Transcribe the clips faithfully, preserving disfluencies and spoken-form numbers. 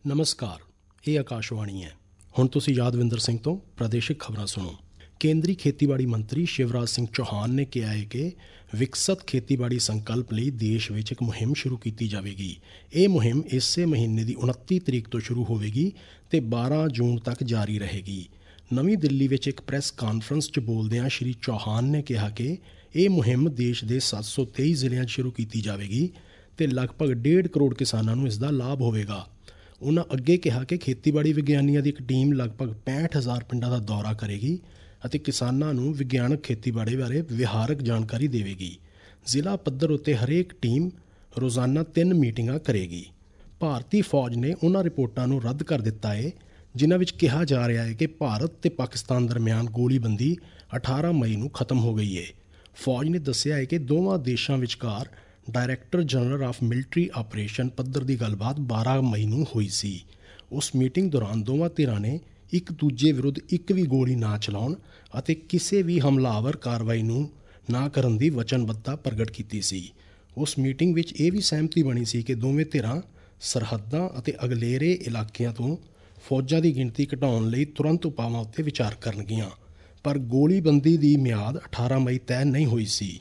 ਨਮਸਕਾਰ, ਇਹ ਆਕਾਸ਼ਵਾਣੀ ਹੈ। ਹੁਣ ਤੁਸੀਂ ਯਾਦਵਿੰਦਰ ਸਿੰਘ ਤੋਂ ਪ੍ਰਾਦੇਸ਼ਿਕ ਖਬਰਾਂ ਸੁਣੋ। ਕੇਂਦਰੀ ਖੇਤੀਬਾੜੀ ਮੰਤਰੀ ਸ਼ਿਵਰਾਜ ਸਿੰਘ ਚੌਹਾਨ ਨੇ ਕਿਹਾ ਹੈ ਕਿ ਵਿਕਸਤ ਖੇਤੀਬਾੜੀ ਸੰਕਲਪ ਲਈ ਦੇਸ਼ ਵਿੱਚ ਇੱਕ ਮੁਹਿੰਮ ਸ਼ੁਰੂ ਕੀਤੀ ਜਾਵੇਗੀ। ਇਹ ਮੁਹਿੰਮ ਇਸੇ ਮਹੀਨੇ ਦੀ ਉਨੱਤੀ ਤਰੀਕ ਤੋਂ ਸ਼ੁਰੂ ਹੋਵੇਗੀ ਅਤੇ ਬਾਰਾਂ ਜੂਨ ਤੱਕ ਜਾਰੀ ਰਹੇਗੀ। ਨਵੀਂ ਦਿੱਲੀ ਵਿੱਚ ਇੱਕ ਪ੍ਰੈਸ ਕਾਨਫਰੰਸ 'ਚ ਬੋਲਦਿਆਂ ਸ਼੍ਰੀ ਚੌਹਾਨ ਨੇ ਕਿਹਾ ਕਿ ਇਹ ਮੁਹਿੰਮ ਦੇਸ਼ ਦੇ ਸੱਤ ਸੌ ਤੇਈ ਜ਼ਿਲ੍ਹਿਆਂ 'ਚ ਸ਼ੁਰੂ ਕੀਤੀ ਜਾਵੇਗੀ ਅਤੇ ਲਗਭਗ ਡੇਢ ਕਰੋੜ ਕਿਸਾਨਾਂ ਨੂੰ ਇਸ ਦਾ ਲਾਭ ਹੋਵੇਗਾ। ਉਨ੍ਹਾਂ ਅੱਗੇ ਕਿਹਾ ਕਿ ਖੇਤੀਬਾੜੀ ਵਿਗਿਆਨੀਆਂ ਦੀ ਇੱਕ ਟੀਮ ਲਗਭਗ ਪੈਂਹਠ ਹਜ਼ਾਰ ਪਿੰਡਾਂ ਦਾ ਦੌਰਾ ਕਰੇਗੀ ਅਤੇ ਕਿਸਾਨਾਂ ਨੂੰ ਵਿਗਿਆਨਕ ਖੇਤੀਬਾੜੀ ਬਾਰੇ ਵਿਹਾਰਕ ਜਾਣਕਾਰੀ ਦੇਵੇਗੀ। ਜ਼ਿਲ੍ਹਾ ਪੱਧਰ ਉੱਤੇ ਹਰੇਕ ਟੀਮ ਰੋਜ਼ਾਨਾ ਤਿੰਨ ਮੀਟਿੰਗਾਂ ਕਰੇਗੀ। ਭਾਰਤੀ ਫੌਜ ਨੇ ਉਹਨਾਂ ਰਿਪੋਰਟਾਂ ਨੂੰ ਰੱਦ ਕਰ ਦਿੱਤਾ ਹੈ ਜਿਨ੍ਹਾਂ ਵਿੱਚ ਕਿਹਾ ਜਾ ਰਿਹਾ ਹੈ ਕਿ ਭਾਰਤ ਅਤੇ ਪਾਕਿਸਤਾਨ ਦਰਮਿਆਨ ਗੋਲੀਬੰਦੀ ਅਠਾਰਾਂ ਮਈ ਨੂੰ ਖਤਮ ਹੋ ਗਈ ਹੈ। ਫੌਜ ਨੇ ਦੱਸਿਆ ਹੈ ਕਿ ਦੋਵਾਂ ਦੇਸ਼ਾਂ ਵਿਚਕਾਰ director general of military operation ਪੱਧਰ ਦੀ ਗੱਲਬਾਤ ਬਾਰਾਂ ਮਈ ਨੂੰ ਹੋਈ ਸੀ। ਉਸ ਮੀਟਿੰਗ ਦੌਰਾਨ ਦੋਵਾਂ ਧਿਰਾਂ ਨੇ ਇੱਕ ਦੂਜੇ ਵਿਰੁੱਧ ਇੱਕ ਵੀ ਗੋਲੀ ਨਾ ਚਲਾਉਣ ਅਤੇ ਕਿਸੇ ਵੀ ਹਮਲਾਵਰ ਕਾਰਵਾਈ ਨੂੰ ਨਾ ਕਰਨ ਦੀ ਵਚਨਬੱਧਤਾ ਪ੍ਰਗਟ ਕੀਤੀ ਸੀ। ਉਸ ਮੀਟਿੰਗ ਵਿੱਚ ਇਹ ਵੀ ਸਹਿਮਤੀ ਬਣੀ ਸੀ ਕਿ ਦੋਵੇਂ ਧਿਰਾਂ ਸਰਹੱਦਾਂ ਅਤੇ ਅਗਲੇਰੇ ਇਲਾਕਿਆਂ ਤੋਂ ਫੌਜਾਂ ਦੀ ਗਿਣਤੀ ਘਟਾਉਣ ਲਈ ਤੁਰੰਤ ਉਪਾਵਾਂ ਉੱਤੇ ਵਿਚਾਰ ਕਰਨਗੀਆਂ, ਪਰ ਗੋਲੀਬੰਦੀ ਦੀ ਮਿਆਦ ਅਠਾਰਾਂ ਮਈ ਤੈਅ ਨਹੀਂ ਹੋਈ ਸੀ।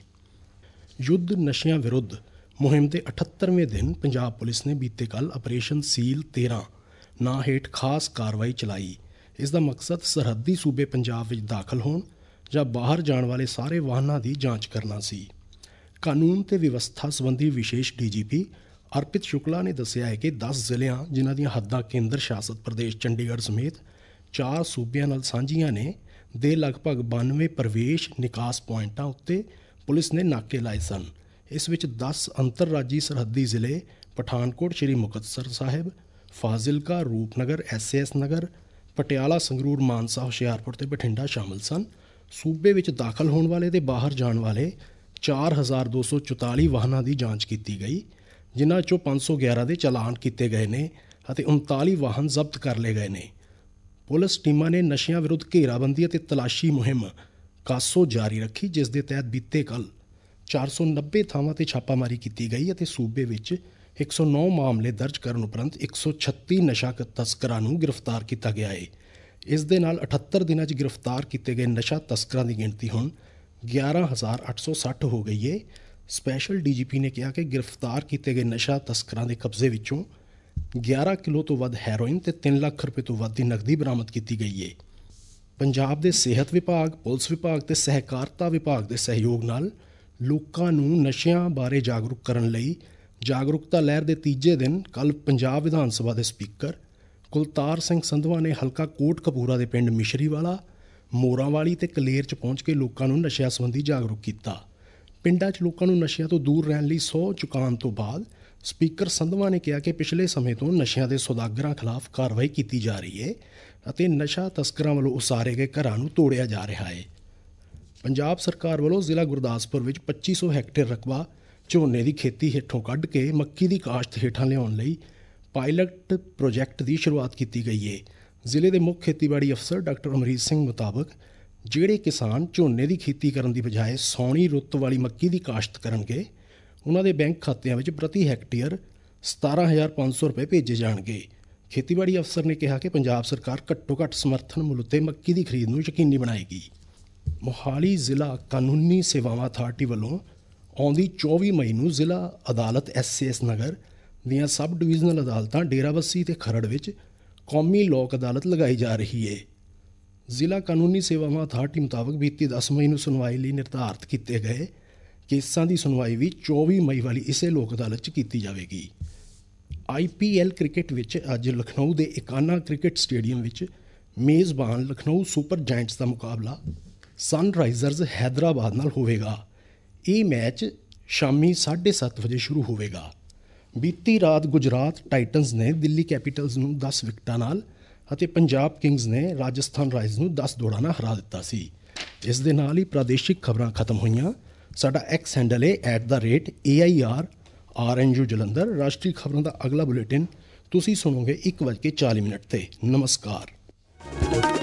ਯੁੱਧ ਨਸ਼ਿਆਂ ਵਿਰੁੱਧ ਮੁਹਿੰਮ ਦੇ ਅਠੱਤਰਵੇਂ ਦਿਨ ਪੰਜਾਬ ਪੁਲਿਸ ਨੇ ਬੀਤੇ ਕੱਲ੍ਹ ਆਪਰੇਸ਼ਨ ਸੀਲ ਤੇਰ੍ਹਾਂ ਨਾਂ ਹੇਠ ਖਾਸ ਕਾਰਵਾਈ ਚਲਾਈ। ਇਸ ਦਾ ਮਕਸਦ ਸਰਹੱਦੀ ਸੂਬੇ ਪੰਜਾਬ ਵਿੱਚ ਦਾਖਲ ਹੋਣ ਜਾਂ ਬਾਹਰ ਜਾਣ ਵਾਲੇ ਸਾਰੇ ਵਾਹਨਾਂ ਦੀ ਜਾਂਚ ਕਰਨਾ ਸੀ। ਕਾਨੂੰਨ ਤੇ ਵਿਵਸਥਾ ਸੰਬੰਧੀ ਵਿਸ਼ੇਸ਼ ਡੀ ਜੀ ਪੀ ਅਰਪਿਤ ਸ਼ੁਕਲਾ ਨੇ ਦੱਸਿਆ ਹੈ ਕਿ ਦਸ ਜ਼ਿਲ੍ਹਿਆਂ ਜਿਨ੍ਹਾਂ ਦੀਆਂ ਹੱਦਾਂ ਕੇਂਦਰ ਸ਼ਾਸਤ ਪ੍ਰਦੇਸ਼ ਚੰਡੀਗੜ੍ਹ ਸਮੇਤ ਚਾਰ ਸੂਬਿਆਂ ਨਾਲ ਸਾਂਝੀਆਂ ਨੇ ਦੇ ਲਗਭਗ ਬਾਨਵੇਂ ਪ੍ਰਵੇਸ਼ ਨਿਕਾਸ ਪੁਆਇੰਟਾਂ ਉੱਤੇ ਪੁਲਿਸ ਨੇ ਨਾਕੇ ਲਾਏ ਸਨ। ਇਸ ਵਿੱਚ ਦਸ ਅੰਤਰਰਾਜੀ ਸਰਹੱਦੀ ਜ਼ਿਲ੍ਹੇ Pathankot, Shri Muktsar Sahib, Fazilka, Rupnagar, S A S Nagar, Patiala, Sangrur, Mansa, Hoshiarpur ਤੇ ਬਠਿੰਡਾ ਸ਼ਾਮਲ ਸਨ। ਸੂਬੇ ਵਿੱਚ ਦਾਖਲ ਹੋਣ ਵਾਲੇ ਤੇ ਬਾਹਰ ਜਾਣ ਵਾਲੇ ਚਾਰ ਹਜ਼ਾਰ ਦੋ ਸੌ ਚੁਤਾਲੀ ਵਾਹਨਾਂ ਦੀ ਜਾਂਚ ਕੀਤੀ ਗਈ, ਜਿਨ੍ਹਾਂ 'ਚੋਂ ਪੰਜ ਸੌ ਗਿਆਰਾਂ ਦੇ ਚਲਾਨ ਕੀਤੇ ਗਏ ਨੇ ਅਤੇ ਉਨਤਾਲੀ ਵਾਹਨ ਜ਼ਬਤ ਕਰ ਲਏ ਗਏ ਨੇ। ਪੁਲਿਸ ਟੀਮਾਂ ਨੇ ਨਸ਼ਿਆਂ ਵਿਰੁੱਧ ਘੇਰਾਬੰਦੀ ਅਤੇ ਤਲਾਸ਼ੀ ਮੁਹਿੰਮ ਕਾਸੋ ਜਾਰੀ ਰੱਖੀ, ਜਿਸ ਦੇ ਤਹਿਤ ਬੀਤੇ ਕੱਲ੍ਹ ਚਾਰ ਸੌ ਨੱਬੇ ਥਾਵਾਂ 'ਤੇ ਛਾਪਾਮਾਰੀ ਕੀਤੀ ਗਈ ਅਤੇ ਸੂਬੇ ਵਿੱਚ ਇੱਕ ਸੌ ਨੌ ਮਾਮਲੇ ਦਰਜ ਕਰਨ ਉਪਰੰਤ ਇੱਕ ਸੌ ਛੱਤੀ ਨਸ਼ਾ ਤਸਕਰਾਂ ਨੂੰ ਗ੍ਰਿਫਤਾਰ ਕੀਤਾ ਗਿਆ ਹੈ। ਇਸ ਦੇ ਨਾਲ ਅਠੱਤਰ ਦਿਨਾਂ 'ਚ ਗ੍ਰਿਫਤਾਰ ਕੀਤੇ ਗਏ ਨਸ਼ਾ ਤਸਕਰਾਂ ਦੀ ਗਿਣਤੀ ਹੁਣ ਗਿਆਰਾਂ ਹਜ਼ਾਰ ਅੱਠ ਸੌ ਸੱਠ ਹੋ ਗਈ ਹੈ। ਸਪੈਸ਼ਲ ਡੀ ਜੀ ਪੀ ਨੇ ਕਿਹਾ ਕਿ ਗ੍ਰਿਫਤਾਰ ਕੀਤੇ ਗਏ ਨਸ਼ਾ ਤਸਕਰਾਂ ਦੇ ਕਬਜ਼ੇ ਵਿੱਚੋਂ ਗਿਆਰਾਂ ਕਿਲੋ ਤੋਂ ਵੱਧ ਹੈਰੋਇਨ ਅਤੇ ਤਿੰਨ ਲੱਖ ਰੁਪਏ ਤੋਂ ਵੱਧ ਦੀ ਨਕਦੀ ਬਰਾਮਦ ਕੀਤੀ ਗਈ ਹੈ। ਪੰਜਾਬ ਦੇ ਸਿਹਤ ਵਿਭਾਗ, ਪੁਲਿਸ ਵਿਭਾਗ ਅਤੇ ਸਹਿਕਾਰਤਾ ਵਿਭਾਗ ਦੇ ਸਹਿਯੋਗ ਨਾਲ ਲੋਕਾਂ ਨੂੰ ਨਸ਼ਿਆਂ ਬਾਰੇ ਜਾਗਰੂਕ ਕਰਨ ਲਈ ਜਾਗਰੂਕਤਾ ਲਹਿਰ ਦੇ ਤੀਜੇ ਦਿਨ ਕੱਲ੍ਹ ਪੰਜਾਬ ਵਿਧਾਨ ਸਭਾ ਦੇ ਸਪੀਕਰ ਕੁਲਤਾਰ ਸਿੰਘ ਸੰਧਵਾਂ ਨੇ ਹਲਕਾ ਕੋਟਕਪੂਰਾ ਦੇ ਪਿੰਡ ਮਿਸ਼ਰੀਵਾਲਾ, ਮੋਰਾਂਵਾਲੀ ਅਤੇ ਕਲੇਰ 'ਚ ਪਹੁੰਚ ਕੇ ਲੋਕਾਂ ਨੂੰ ਨਸ਼ਿਆਂ ਸੰਬੰਧੀ ਜਾਗਰੂਕ ਕੀਤਾ। ਪਿੰਡਾਂ 'ਚ ਲੋਕਾਂ ਨੂੰ ਨਸ਼ਿਆਂ ਤੋਂ ਦੂਰ ਰਹਿਣ ਲਈ ਸਹੁੰ ਚੁਕਾਉਣ ਤੋਂ ਬਾਅਦ ਸਪੀਕਰ ਸੰਧਵਾਂ ਨੇ ਕਿਹਾ ਕਿ ਪਿਛਲੇ ਸਮੇਂ ਤੋਂ ਨਸ਼ਿਆਂ ਦੇ ਸੌਦਾਗਰਾਂ ਖਿਲਾਫ ਕਾਰਵਾਈ ਕੀਤੀ ਜਾ ਰਹੀ ਹੈ ਅਤੇ ਨਸ਼ਾ ਤਸਕਰਾਂ ਵੱਲੋਂ ਉਸਾਰੇ ਗਏ ਘਰਾਂ ਨੂੰ ਤੋੜਿਆ ਜਾ ਰਿਹਾ ਹੈ। ਪੰਜਾਬ ਸਰਕਾਰ ਵੱਲੋਂ ਜ਼ਿਲ੍ਹਾ ਗੁਰਦਾਸਪੁਰ ਵਿੱਚ ਪੱਚੀ ਸੌ ਹੈਕਟੇਅਰ ਰਕਬਾ ਝੋਨੇ ਦੀ ਖੇਤੀ ਹੇਠੋਂ ਕੱਢ ਕੇ ਮੱਕੀ ਦੀ ਕਾਸ਼ਤ ਹੇਠਾਂ ਲਿਆਉਣ ਲਈ ਪਾਇਲਟ ਪ੍ਰੋਜੈਕਟ ਦੀ ਸ਼ੁਰੂਆਤ ਕੀਤੀ ਗਈ ਹੈ। ਜ਼ਿਲ੍ਹੇ ਦੇ ਮੁੱਖ ਖੇਤੀਬਾੜੀ ਅਫਸਰ ਡਾਕਟਰ ਅਮਰੀਤ ਸਿੰਘ ਮੁਤਾਬਕ ਜਿਹੜੇ ਕਿਸਾਨ ਝੋਨੇ ਦੀ ਖੇਤੀ ਕਰਨ ਦੀ ਬਜਾਏ ਸੌਣੀ ਰੁੱਤ ਵਾਲੀ ਮੱਕੀ ਦੀ ਕਾਸ਼ਤ ਕਰਨਗੇ, ਉਹਨਾਂ ਦੇ ਬੈਂਕ ਖਾਤਿਆਂ ਵਿੱਚ ਪ੍ਰਤੀ ਹੈਕਟੇਅਰ ਸਤਾਰਾਂ ਹਜ਼ਾਰ ਪੰਜ ਸੌ ਰੁਪਏ ਭੇਜੇ ਜਾਣਗੇ। ਖੇਤੀਬਾੜੀ ਅਫਸਰ ਨੇ ਕਿਹਾ ਕਿ ਪੰਜਾਬ ਸਰਕਾਰ ਘੱਟੋ ਘੱਟ ਸਮਰਥਨ ਮੁੱਲ ਉੱਤੇ ਮੱਕੀ ਦੀ ਖਰੀਦ ਨੂੰ ਯਕੀਨੀ ਬਣਾਏਗੀ। ਮੋਹਾਲੀ ਜ਼ਿਲ੍ਹਾ ਕਾਨੂੰਨੀ ਸੇਵਾਵਾਂ ਅਥਾਰਟੀ ਵੱਲੋਂ ਆਉਂਦੀ ਚੌਵੀ ਮਈ ਨੂੰ ਜ਼ਿਲ੍ਹਾ ਅਦਾਲਤ ਐਸ ਏ ਐਸ ਨਗਰ ਦੀਆਂ ਸਬ ਡਿਵੀਜ਼ਨਲ ਅਦਾਲਤਾਂ ਡੇਰਾਬੱਸੀ ਅਤੇ ਖਰੜ ਵਿੱਚ ਕੌਮੀ ਲੋਕ ਅਦਾਲਤ ਲਗਾਈ ਜਾ ਰਹੀ ਹੈ। ਜ਼ਿਲ੍ਹਾ ਕਾਨੂੰਨੀ ਸੇਵਾਵਾਂ ਅਥਾਰਟੀ ਮੁਤਾਬਕ ਬੀਤੀ ਦਸ ਮਈ ਨੂੰ ਸੁਣਵਾਈ ਲਈ ਨਿਰਧਾਰਤ ਕੀਤੇ ਗਏ ਕੇਸਾਂ ਦੀ ਸੁਣਵਾਈ ਵੀ ਚੌਵੀ ਮਈ ਵਾਲੀ ਇਸੇ ਲੋਕ ਅਦਾਲਤ 'ਚ ਕੀਤੀ ਜਾਵੇਗੀ। ਆਈ ਪੀ ਐਲ ਕ੍ਰਿਕਟ ਵਿੱਚ ਅੱਜ ਲਖਨਊ ਦੇ ਇਕਾਨਾ ਕ੍ਰਿਕਟ ਸਟੇਡੀਅਮ ਵਿੱਚ ਮੇਜ਼ਬਾਨ ਲਖਨਊ ਸੁਪਰ ਜਾਇੰਟਸ ਦਾ ਮੁਕਾਬਲਾ ਸਨਰਾਈਜ਼ਰਜ਼ ਹੈਦਰਾਬਾਦ ਨਾਲ ਹੋਵੇਗਾ। ਇਹ ਮੈਚ ਸ਼ਾਮੀ ਸਾਢੇ ਸੱਤ ਵਜੇ ਸ਼ੁਰੂ ਹੋਵੇਗਾ। ਬੀਤੀ ਰਾਤ ਗੁਜਰਾਤ ਟਾਈਟਨਜ਼ ਨੇ ਦਿੱਲੀ ਕੈਪੀਟਲਜ਼ ਨੂੰ ਦਸ ਵਿਕਟਾਂ ਨਾਲ ਅਤੇ ਪੰਜਾਬ ਕਿੰਗਜ਼ ਨੇ ਰਾਜਸਥਾਨ ਰਾਇਲਸ ਨੂੰ ਦਸ ਦੌੜਾਂ ਨਾਲ ਹਰਾ ਦਿੱਤਾ ਸੀ। ਇਸ ਦੇ ਨਾਲ ਹੀ ਪ੍ਰਾਦੇਸ਼ਿਕ ਖਬਰਾਂ ਖਤਮ ਹੋਈਆਂ। ਸਾਡਾ ਐਕਸ ਹੈਂਡਲ ਹੈ at the rate A I R R N U Jalandhar. ਰਾਸ਼ਟਰੀ ਖਬਰਾਂ ਦਾ ਅਗਲਾ ਬੁਲੇਟਿਨ ਤੁਸੀਂ ਸੁਣੋਗੇ ਇੱਕ ਵੱਜ ਕੇ ਚਾਲੀ ਮਿੰਟ 'ਤੇ। ਨਮਸਕਾਰ।